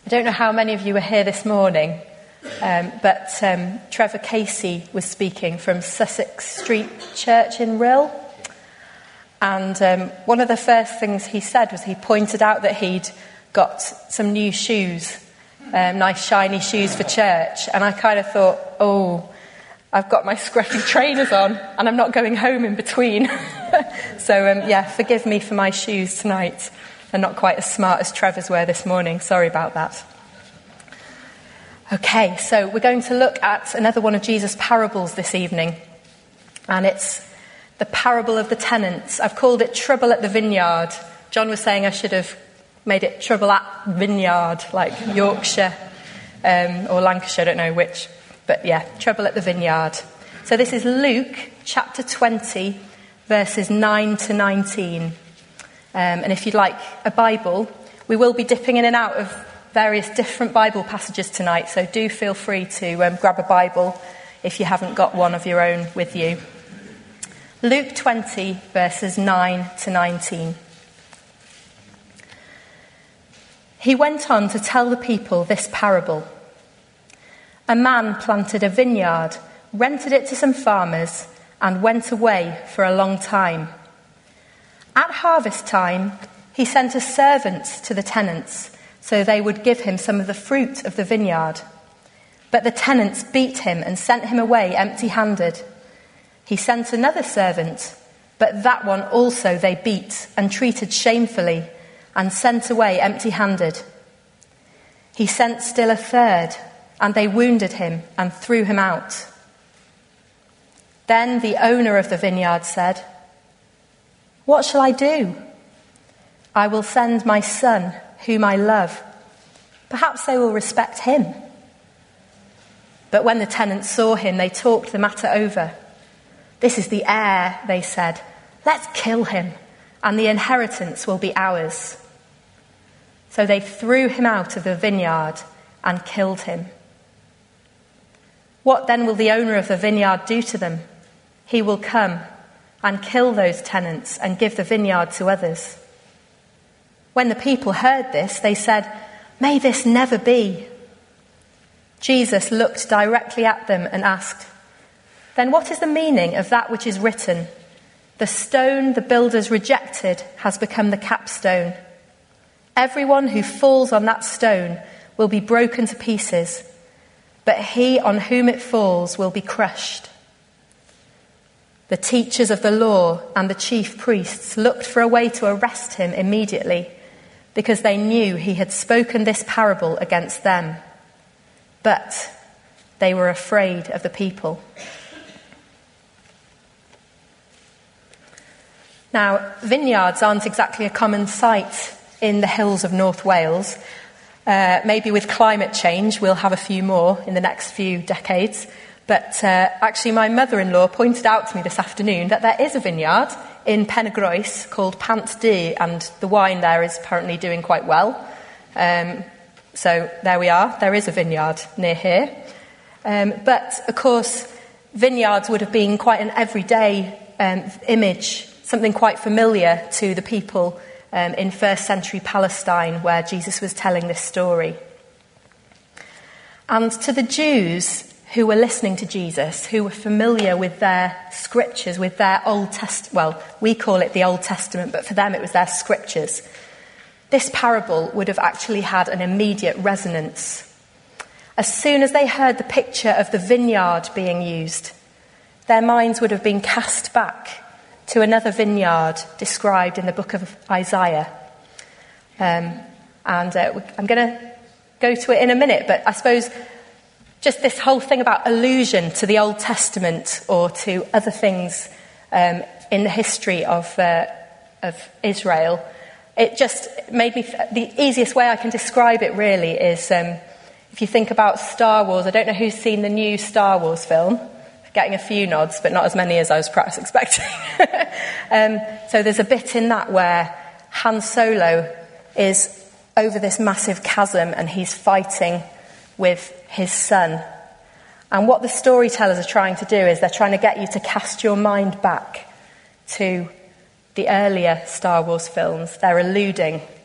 I don't know how many of you were here this morning, but Trevor Casey was speaking from Sussex Street Church in Rhyl. And one of the first things he said was he pointed out that he'd got some new shoes, nice shiny shoes for church. And I kind of thought, oh, I've got my scruffy trainers on and I'm not going home in between. So, forgive me for my shoes tonight. They're not quite as smart as Trevor's were this morning. Sorry about that. Okay, so we're going to look at another one of Jesus' parables this evening. And it's the parable of the tenants. I've called it Trouble at the Vineyard. John was saying I should have made it Trouble at Vineyard, like Yorkshire or Lancashire, I don't know which. But yeah, Trouble at the Vineyard. So this is Luke chapter 20, verses 9 to 19. And if you'd like a Bible, we will be dipping in and out of various different Bible passages tonight. So do feel free to grab a Bible if you haven't got one of your own with you. Luke 20, verses 9 to 19. He went on to tell the people this parable. A man planted a vineyard, rented it to some farmers, and went away for a long time. At harvest time, he sent a servant to the tenants, so they would give him some of the fruit of the vineyard. But the tenants beat him and sent him away empty-handed. He sent another servant, but that one also they beat and treated shamefully and sent away empty-handed. He sent still a third, and they wounded him and threw him out. Then the owner of the vineyard said, "What shall I do? I will send my son, whom I love. Perhaps they will respect him." But when the tenants saw him, they talked the matter over. "This is the heir," they said. "Let's kill him, and the inheritance will be ours." So they threw him out of the vineyard and killed him. What then will the owner of the vineyard do to them? He will come and kill those tenants and give the vineyard to others. When the people heard this, they said, "May this never be." Jesus looked directly at them and asked, "Then what is the meaning of that which is written? The stone the builders rejected has become the capstone. Everyone who falls on that stone will be broken to pieces, but he on whom it falls will be crushed." The teachers of the law and the chief priests looked for a way to arrest him immediately, because they knew he had spoken this parable against them. But they were afraid of the people. Now, vineyards aren't exactly a common sight in the hills of North Wales. Maybe with climate change, we'll have a few more in the next few decades. But actually, my mother-in-law pointed out to me this afternoon that there is a vineyard in Penygroes called Pant Du, and the wine there is apparently doing quite well. So there we are. There is a vineyard near here. But, of course, vineyards would have been quite an everyday image, something quite familiar to the people in first century Palestine, where Jesus was telling this story. And to the Jews who were listening to Jesus, who were familiar with their scriptures, with their Old Testament, well, we call it the Old Testament, but for them it was their scriptures, this parable would have actually had an immediate resonance. As soon as they heard the picture of the vineyard being used, their minds would have been cast back to another vineyard described in the book of Isaiah. I'm going to go to it in a minute, but I suppose just this whole thing about allusion to the Old Testament or to other things in the history of Israel, it just made me... The easiest way I can describe it really is if you think about Star Wars. I don't know who's seen the new Star Wars film. Getting a few nods, but not as many as I was perhaps expecting. So there's a bit in that where Han Solo is over this massive chasm and he's fighting with his son. And what the storytellers are trying to do is they're trying to get you to cast your mind back to the earlier Star Wars films. They're alluding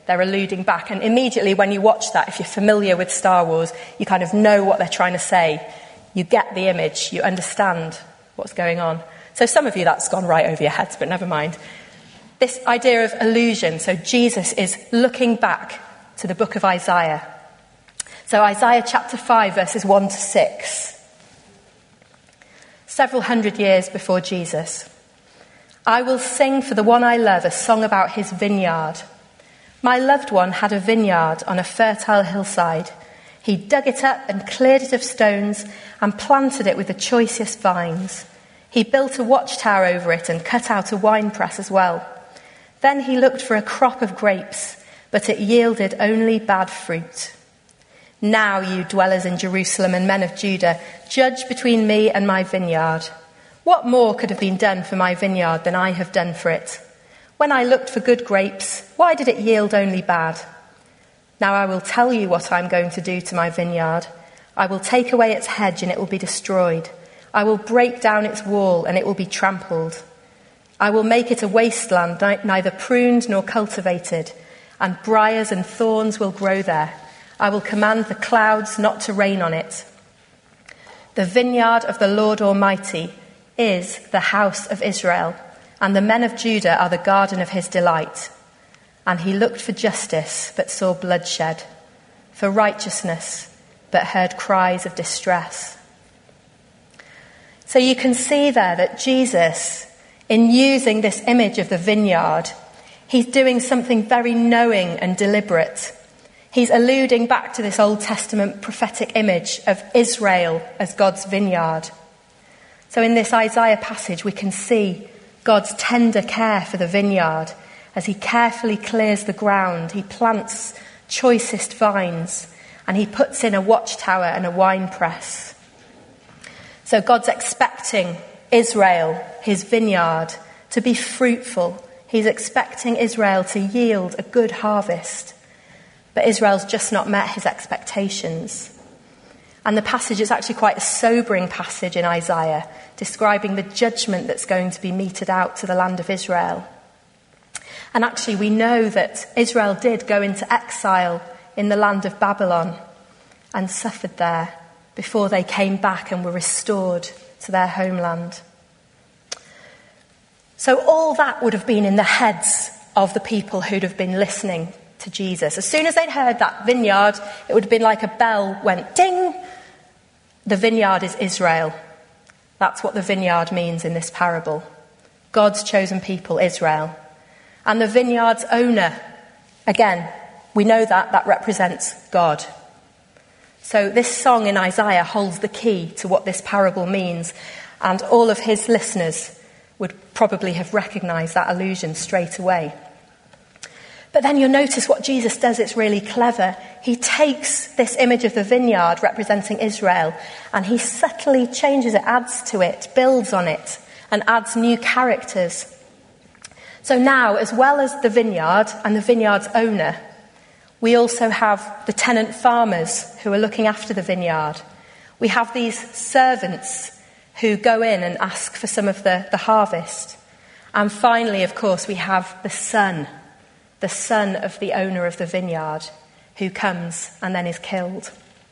They're alluding back. And immediately when you watch that, if you're familiar with Star Wars, you kind of know what they're trying to say. You get the image. You understand what's going on. So some of you, that's gone right over your heads, but never mind. This idea of allusion. So Jesus is looking back to the book of Isaiah. So Isaiah chapter 5, verses 1 to 6. Several hundred years before Jesus. I will sing for the one I love a song about his vineyard. My loved one had a vineyard on a fertile hillside. He dug it up and cleared it of stones and planted it with the choicest vines. He built a watchtower over it and cut out a winepress as well. Then he looked for a crop of grapes, but it yielded only bad fruit. Now, you dwellers in Jerusalem and men of Judah, judge between me and my vineyard. What more could have been done for my vineyard than I have done for it? When I looked for good grapes, why did it yield only bad? Now I will tell you what I'm going to do to my vineyard. I will take away its hedge and it will be destroyed. I will break down its wall and it will be trampled. I will make it a wasteland, neither pruned nor cultivated, and briars and thorns will grow there. I will command the clouds not to rain on it. The vineyard of the Lord Almighty is the house of Israel, and the men of Judah are the garden of his delight. And he looked for justice, but saw bloodshed, for righteousness, but heard cries of distress. So you can see there that Jesus, in using this image of the vineyard, he's doing something very knowing and deliberate. He's alluding back to this Old Testament prophetic image of Israel as God's vineyard. So in this Isaiah passage, we can see God's tender care for the vineyard as he carefully clears the ground. He plants choicest vines and he puts in a watchtower and a winepress. So God's expecting Israel, his vineyard, to be fruitful. He's expecting Israel to yield a good harvest. But Israel's just not met his expectations. And the passage is actually quite a sobering passage in Isaiah, describing the judgment that's going to be meted out to the land of Israel. And actually we know that Israel did go into exile in the land of Babylon and suffered there before they came back and were restored to their homeland. So all that would have been in the heads of the people who'd have been listening to Jesus. As soon as they'd heard that vineyard, it would have been like a bell went ding. The vineyard is Israel. That's what the vineyard means in this parable. God's chosen people, Israel. And the vineyard's owner, again, we know that represents God. So this song in Isaiah holds the key to what this parable means, and all of his listeners would probably have recognised that allusion straight away. But then you'll notice what Jesus does, it's really clever. He takes this image of the vineyard representing Israel and he subtly changes it, adds to it, builds on it, and adds new characters. So now, as well as the vineyard and the vineyard's owner, we also have the tenant farmers who are looking after the vineyard. We have these servants who go in and ask for some of the harvest. And finally, of course, we have the son of the owner of the vineyard, who comes and then is killed.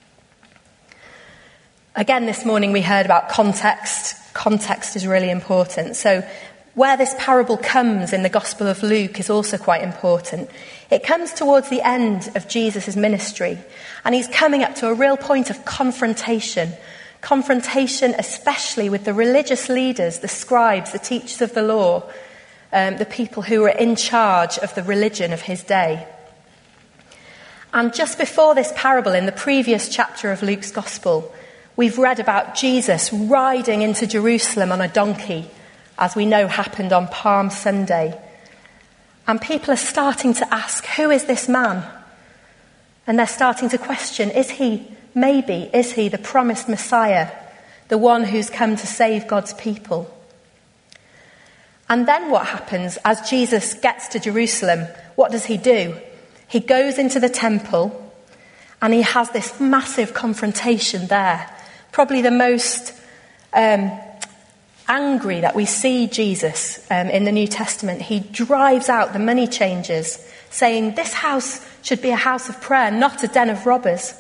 Again, this morning we heard about context. Context is really important. So where this parable comes in the Gospel of Luke is also quite important. It comes towards the end of Jesus' ministry, and he's coming up to a real point of confrontation. Confrontation especially with the religious leaders, the scribes, the teachers of the law, the people who were in charge of the religion of his day. And just before this parable, in the previous chapter of Luke's Gospel, we've read about Jesus riding into Jerusalem on a donkey, as we know happened on Palm Sunday. And people are starting to ask, who is this man? And they're starting to question, is he the promised Messiah, the one who's come to save God's people? And then what happens as Jesus gets to Jerusalem? What does he do? He goes into the temple and he has this massive confrontation there. Probably the most angry that we see Jesus in the New Testament. He drives out the money changers, saying, "This house should be a house of prayer, not a den of robbers."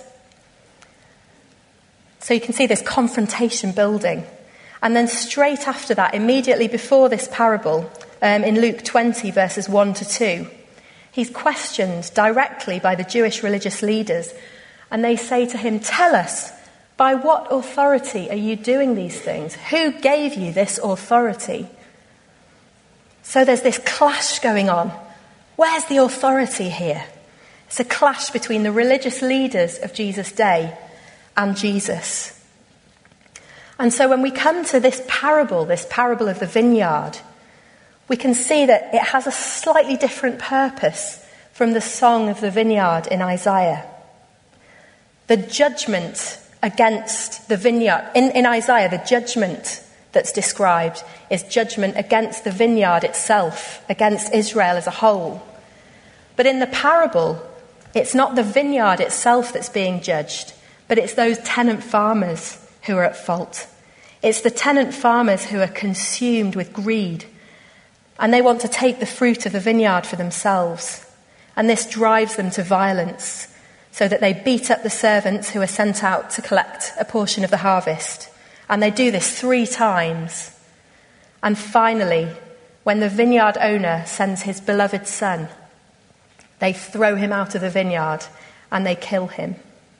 So you can see this confrontation building. And then straight after that, immediately before this parable, in Luke 20, verses 1 to 2, he's questioned directly by the Jewish religious leaders. And they say to him, "Tell us, by what authority are you doing these things? Who gave you this authority?" So there's this clash going on. Where's the authority here? It's a clash between the religious leaders of Jesus' day and Jesus. And so when we come to this parable of the vineyard, we can see that it has a slightly different purpose from the song of the vineyard in Isaiah. The judgment against the vineyard, in Isaiah, the judgment that's described is judgment against the vineyard itself, against Israel as a whole. But in the parable, it's not the vineyard itself that's being judged, but it's those tenant farmers who are at fault. It's the tenant farmers who are consumed with greed, and they want to take the fruit of the vineyard for themselves. And this drives them to violence, so that they beat up the servants who are sent out to collect a portion of the harvest. And they do this 3 times. And finally, when the vineyard owner sends his beloved son, they throw him out of the vineyard and they kill him.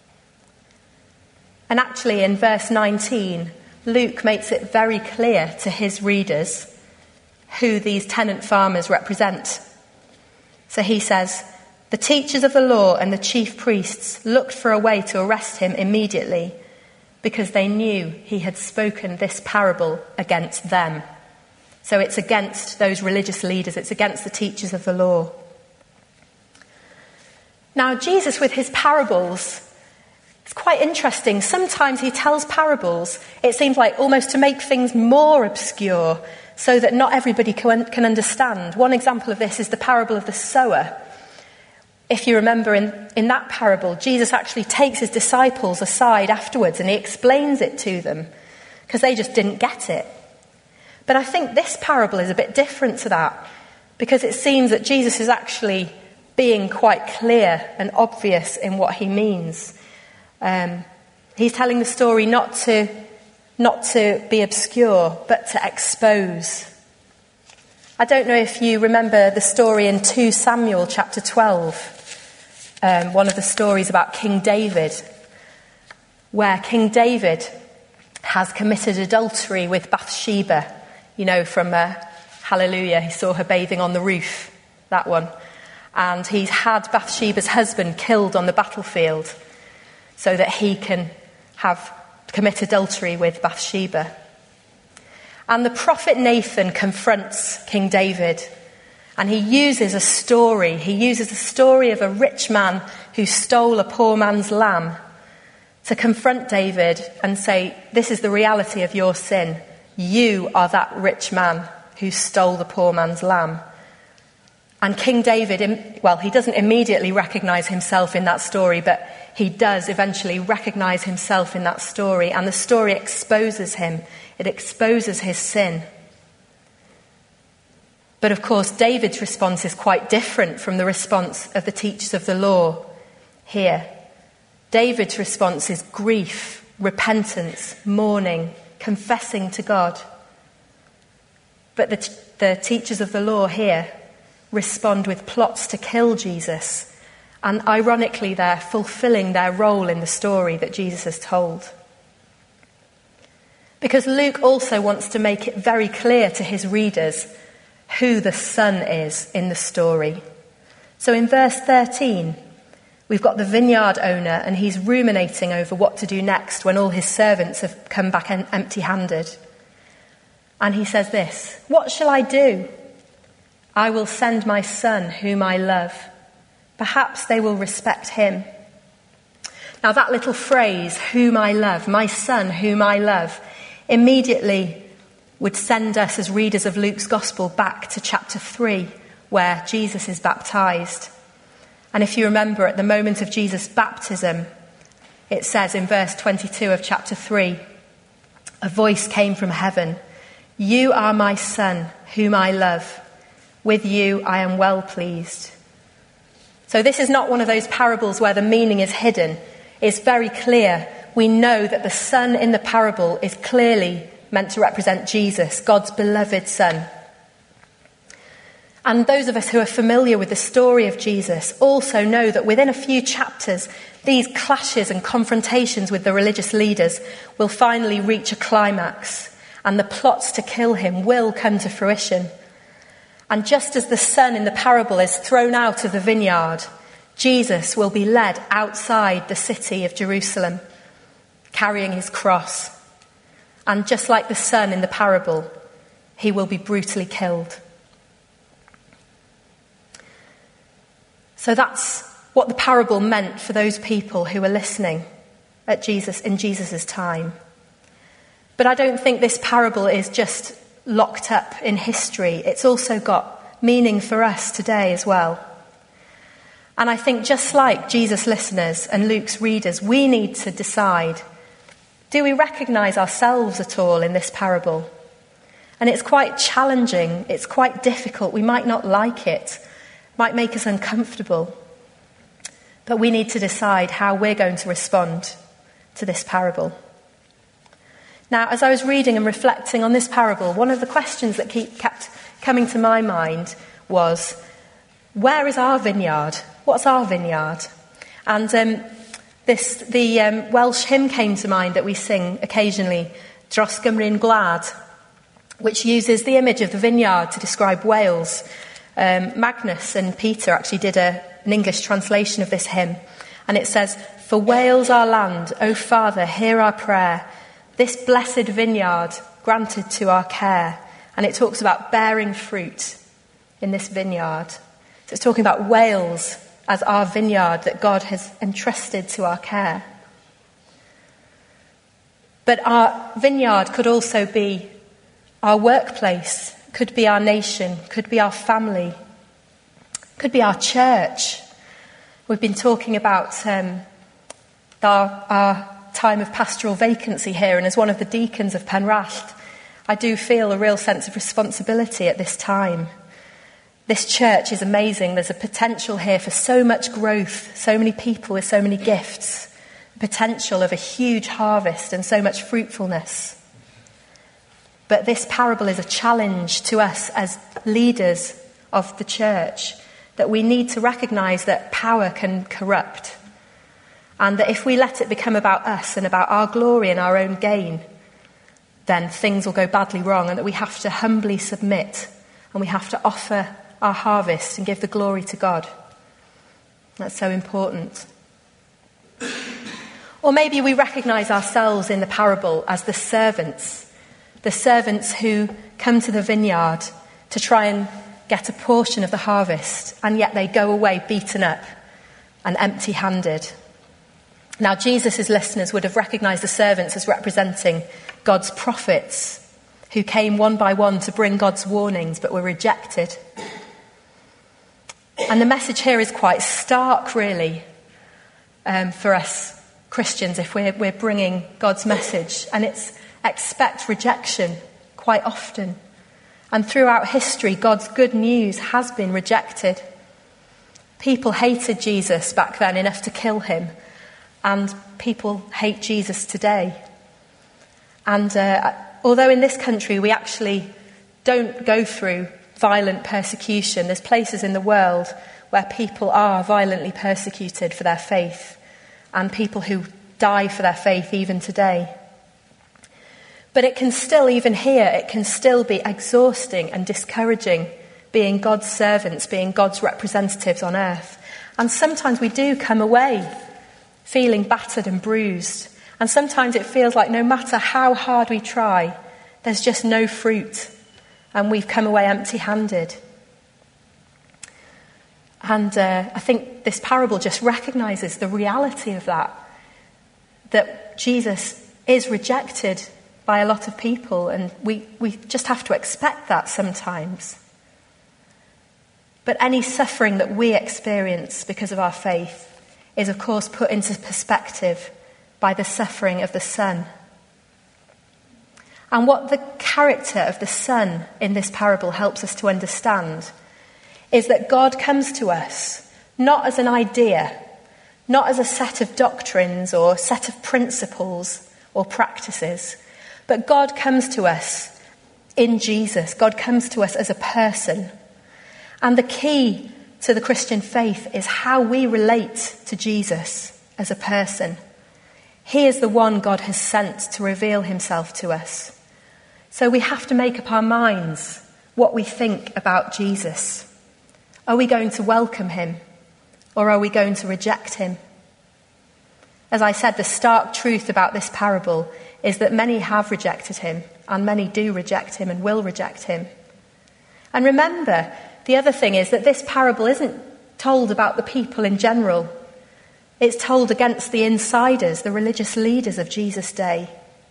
And actually, in verse 19, Luke makes it very clear to his readers who these tenant farmers represent. So he says, "The teachers of the law and the chief priests looked for a way to arrest him immediately, because they knew he had spoken this parable against them." So it's against those religious leaders, it's against the teachers of the law. Now, Jesus, with his parables, it's quite interesting. Sometimes he tells parables, it seems like almost to make things more obscure, so that not everybody can understand. One example of this is the parable of the sower. If you remember in that parable, Jesus actually takes his disciples aside afterwards and he explains it to them because they just didn't get it. But I think this parable is a bit different to that, because it seems that Jesus is actually being quite clear and obvious in what he means. He's telling the story not to be obscure, but to expose. I don't know if you remember the story in 2 Samuel chapter 12, one of the stories about King David, where King David has committed adultery with Bathsheba, from Hallelujah, he saw her bathing on the roof, that one. And he's had Bathsheba's husband killed on the battlefield so that he can commit adultery with Bathsheba. And the prophet Nathan confronts King David, and he uses a story. He uses the story of a rich man who stole a poor man's lamb to confront David and say, "This is the reality of your sin. You are that rich man who stole the poor man's lamb." And King David, he doesn't immediately recognize himself in that story, but he does eventually recognize himself in that story, and the story exposes him. It exposes his sin. But of course, David's response is quite different from the response of the teachers of the law here. David's response is grief, repentance, mourning, confessing to God. But the teachers of the law here respond with plots to kill Jesus. And ironically, they're fulfilling their role in the story that Jesus has told. Because Luke also wants to make it very clear to his readers who the son is in the story. So in verse 13, we've got the vineyard owner, and he's ruminating over what to do next when all his servants have come back empty-handed. And he says this, "What shall I do? I will send my son whom I love. Perhaps they will respect him." Now that little phrase, "whom I love," my son whom I love, immediately would send us as readers of Luke's gospel back to chapter 3, where Jesus is baptized. And if you remember, at the moment of Jesus' baptism, it says in verse 22 of chapter 3, "A voice came from heaven, 'You are my son whom I love. With you I am well pleased.' So this is not one of those parables where the meaning is hidden. It's very clear. We know that the son in the parable is clearly meant to represent Jesus, God's beloved son. And those of us who are familiar with the story of Jesus also know that within a few chapters, these clashes and confrontations with the religious leaders will finally reach a climax, and the plots to kill him will come to fruition. And just as the son in the parable is thrown out of the vineyard, Jesus will be led outside the city of Jerusalem, carrying his cross. And just like the son in the parable, he will be brutally killed. So that's what the parable meant for those people who were listening at Jesus in Jesus' time. But I don't think this parable is just locked up in history. It's also got meaning for us today as well. And I think just like Jesus' listeners and Luke's readers, we need to decide, do we recognise ourselves at all in this parable? And it's quite challenging, it's quite difficult, we might not like it might make us uncomfortable. But we need to decide how we're going to respond to this parable. Now, as I was reading and reflecting on this parable, one of the questions that kept coming to my mind was, where is our vineyard? What's our vineyard? And the Welsh hymn came to mind that we sing occasionally, Dros Gymru'n Gwlad, which uses the image of the vineyard to describe Wales. Magnus and Peter actually did an English translation of this hymn, and it says, "For Wales our land, O Father, hear our prayer, this blessed vineyard granted to our care." And it talks about bearing fruit in this vineyard. So it's talking about Wales as our vineyard that God has entrusted to our care. But our vineyard could also be our workplace, could be our nation, could be our family, could be our church. We've been talking about our time of pastoral vacancy here, and as one of the deacons of Penrallt, I do feel a real sense of responsibility at this time. This church is amazing. There's a potential here for so much growth, so many people with so many gifts, the potential of a huge harvest and so much fruitfulness. But this parable is a challenge to us as leaders of the church, that we need to recognise that power can corrupt, and that if we let it become about us and about our glory and our own gain, then things will go badly wrong, and that we have to humbly submit and we have to offer our harvest and give the glory to God. That's so important. Or maybe we recognise ourselves in the parable as the servants who come to the vineyard to try and get a portion of the harvest, and yet they go away beaten up and empty-handed. Now, Jesus' listeners would have recognised the servants as representing God's prophets, who came one by one to bring God's warnings but were rejected. And the message here is quite stark, really, for us Christians if we're bringing God's message. And it's expect rejection quite often. And throughout history, God's good news has been rejected. People hated Jesus back then enough to kill him, and people hate Jesus today. And although in this country we actually don't go through violent persecution, there's places in the world where people are violently persecuted for their faith, and people who die for their faith even today. But it can still, even here, it can still be exhausting and discouraging being God's servants, being God's representatives on earth. And sometimes we do come away feeling battered and bruised. And sometimes it feels like no matter how hard we try, there's just no fruit. And we've come away empty-handed. And I think this parable just recognises the reality of that Jesus is rejected by a lot of people, and we just have to expect that sometimes. But any suffering that we experience because of our faith is, of course, put into perspective by the suffering of the Son. And what the character of the Son in this parable helps us to understand is that God comes to us not as an idea, not as a set of doctrines or set of principles or practices, but God comes to us in Jesus. God comes to us as a person. And the key to the Christian faith is how we relate to Jesus as a person. He is the one God has sent to reveal himself to us. So we have to make up our minds what we think about Jesus. Are we going to welcome him, or are we going to reject him? As I said, the stark truth about this parable is that many have rejected him, and many do reject him and will reject him. And remember, the other thing is that this parable isn't told about the people in general. It's told against the insiders, the religious leaders of Jesus' day.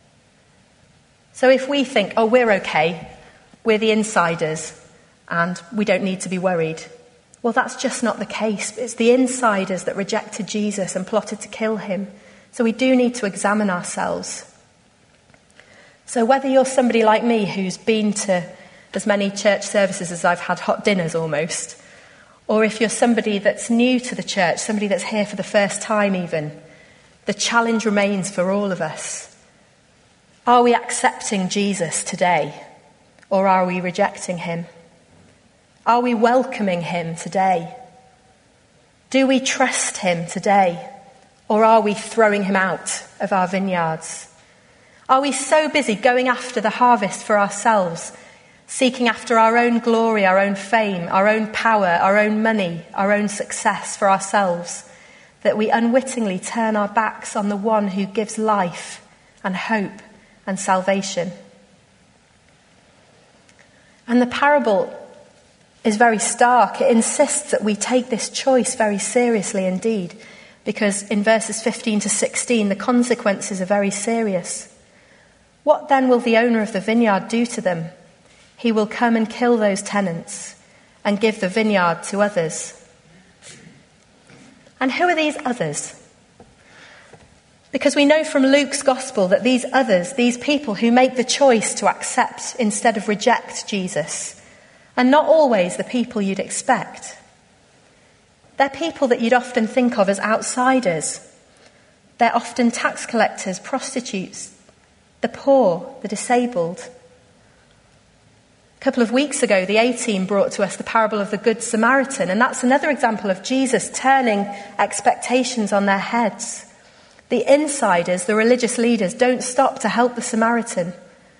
So if we think, oh, we're okay, we're the insiders, and we don't need to be worried, well, that's just not the case. It's the insiders that rejected Jesus and plotted to kill him. So we do need to examine ourselves. So whether you're somebody like me who's been to as many church services as I've had hot dinners almost, or if you're somebody that's new to the church, somebody that's here for the first time even, the challenge remains for all of us. Are we accepting Jesus today, or are we rejecting him? Are we welcoming him today? Do we trust him today, or are we throwing him out of our vineyards? Are we so busy going after the harvest for ourselves, seeking after our own glory, our own fame, our own power, our own money, our own success for ourselves, that we unwittingly turn our backs on the one who gives life and hope and salvation? And the parable is very stark. It insists that we take this choice very seriously indeed, because in verses 15 to 16, the consequences are very serious. What then will the owner of the vineyard do to them? He will come and kill those tenants and give the vineyard to others. And who are these others? Because we know from Luke's gospel that these others, these people who make the choice to accept instead of reject Jesus, are not always the people you'd expect. They're people that you'd often think of as outsiders. They're often tax collectors, prostitutes, the poor, the disabled. A couple of weeks ago, the A-Team brought to us the parable of the Good Samaritan, and that's another example of Jesus turning expectations on their heads. The insiders, the religious leaders, don't stop to help the Samaritan.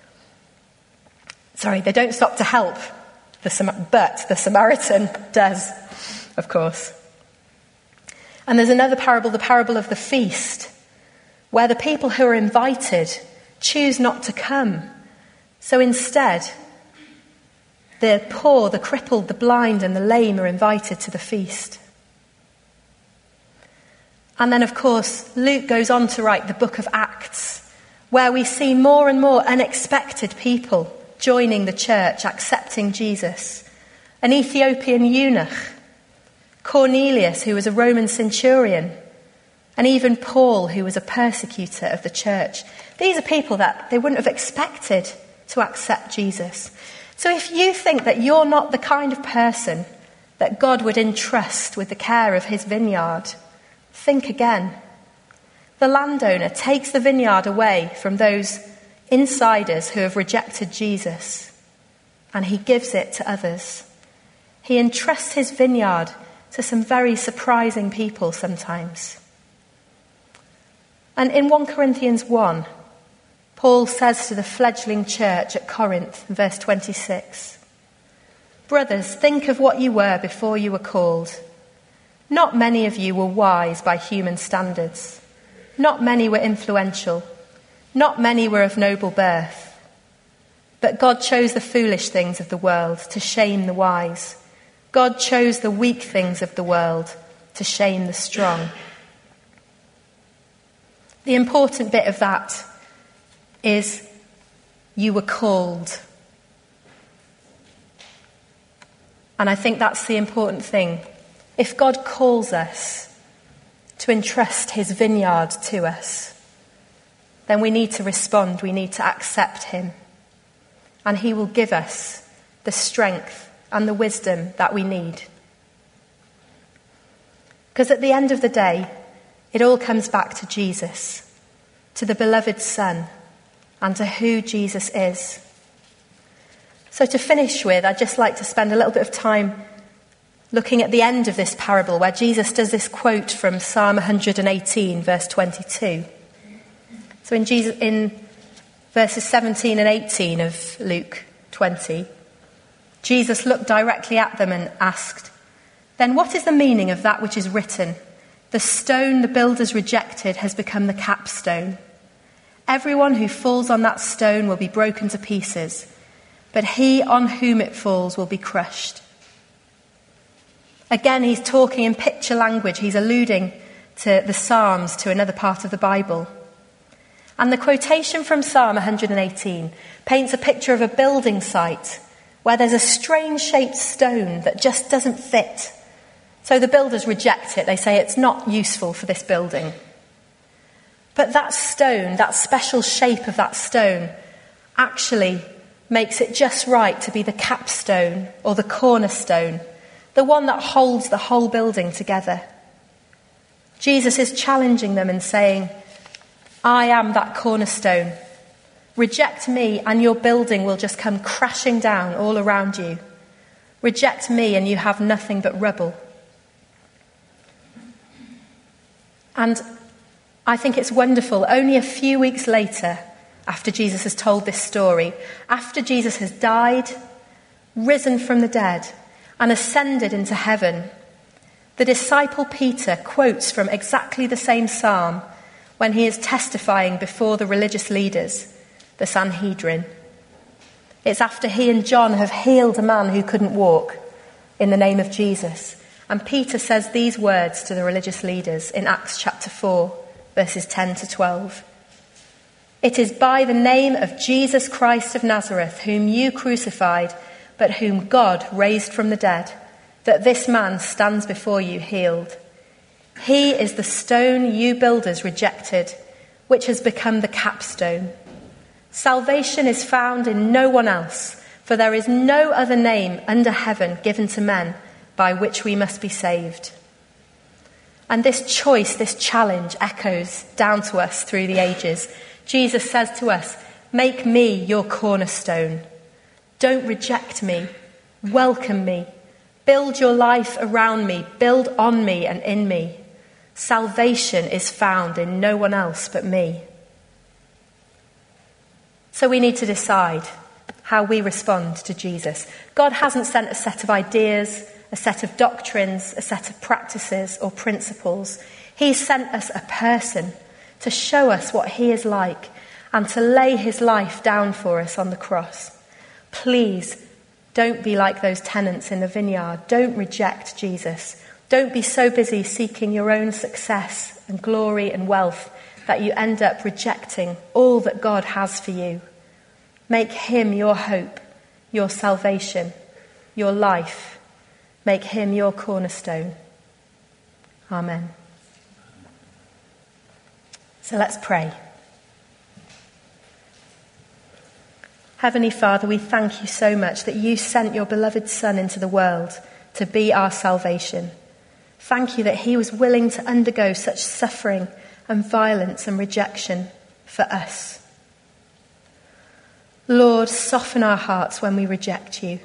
They don't stop to help, but the Samaritan does, of course. And there's another parable, the parable of the feast, where the people who are invited choose not to come. So instead, the poor, the crippled, the blind and the lame are invited to the feast. And then, of course, Luke goes on to write the book of Acts, where we see more and more unexpected people joining the church, accepting Jesus. An Ethiopian eunuch, Cornelius, who was a Roman centurion, and even Paul, who was a persecutor of the church. These are people that they wouldn't have expected to accept Jesus. So if you think that you're not the kind of person that God would entrust with the care of his vineyard, think again. The landowner takes the vineyard away from those insiders who have rejected Jesus, and he gives it to others. He entrusts his vineyard to some very surprising people sometimes. And in 1 Corinthians 1, Paul says to the fledgling church at Corinth, in verse 26, "Brothers, think of what you were before you were called. Not many of you were wise by human standards. Not many were influential. Not many were of noble birth. But God chose the foolish things of the world to shame the wise. God chose the weak things of the world to shame the strong." The important bit of that is you were called. And I think that's the important thing. If God calls us to entrust his vineyard to us, then we need to respond, we need to accept him. And he will give us the strength and the wisdom that we need. Because at the end of the day, it all comes back to Jesus, to the beloved Son, and to who Jesus is. So to finish with, I'd just like to spend a little bit of time looking at the end of this parable, where Jesus does this quote from Psalm 118, verse 22. So in verses 17 and 18 of Luke 20, Jesus looked directly at them and asked, "Then what is the meaning of that which is written? The stone the builders rejected has become the capstone. Everyone who falls on that stone will be broken to pieces, but he on whom it falls will be crushed." Again, he's talking in picture language. He's alluding to the Psalms, to another part of the Bible. And the quotation from Psalm 118 paints a picture of a building site where there's a strange-shaped stone that just doesn't fit. So the builders reject it. They say it's not useful for this building. But that stone, that special shape of that stone, actually makes it just right to be the capstone or the cornerstone, the one that holds the whole building together. Jesus is challenging them and saying, "I am that cornerstone. Reject me and your building will just come crashing down all around you. Reject me and you have nothing but rubble." And I think it's wonderful, only a few weeks later, after Jesus has told this story, after Jesus has died, risen from the dead, and ascended into heaven, the disciple Peter quotes from exactly the same psalm when he is testifying before the religious leaders, the Sanhedrin. It's after he and John have healed a man who couldn't walk in the name of Jesus. And Peter says these words to the religious leaders in Acts chapter 4, verses 10 to 12. "It is by the name of Jesus Christ of Nazareth, whom you crucified, but whom God raised from the dead, that this man stands before you healed. He is the stone you builders rejected, which has become the capstone. Salvation is found in no one else, for there is no other name under heaven given to men by which we must be saved." And this choice, this challenge echoes down to us through the ages. Jesus says to us, "Make me your cornerstone. Don't reject me. Welcome me. Build your life around me. Build on me and in me. Salvation is found in no one else but me." So we need to decide how we respond to Jesus. God hasn't sent a set of ideas, a set of doctrines, a set of practices or principles. He's sent us a person to show us what he is like and to lay his life down for us on the cross. Please don't be like those tenants in the vineyard. Don't reject Jesus. Don't be so busy seeking your own success and glory and wealth that you end up rejecting all that God has for you. Make him your hope, your salvation, your life. Make him your cornerstone. Amen. So let's pray. Heavenly Father, we thank you so much that you sent your beloved Son into the world to be our salvation. Thank you that he was willing to undergo such suffering and violence and rejection for us. Lord, soften our hearts when we reject you.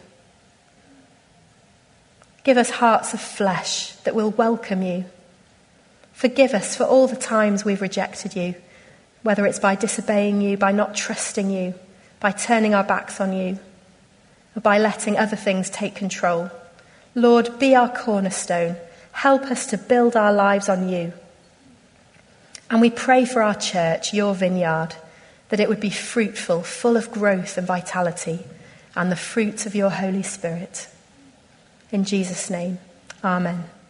Give us hearts of flesh that will welcome you. Forgive us for all the times we've rejected you, whether it's by disobeying you, by not trusting you, by turning our backs on you, or by letting other things take control. Lord, be our cornerstone. Help us to build our lives on you. And we pray for our church, your vineyard, that it would be fruitful, full of growth and vitality, and the fruits of your Holy Spirit. In Jesus' name, amen.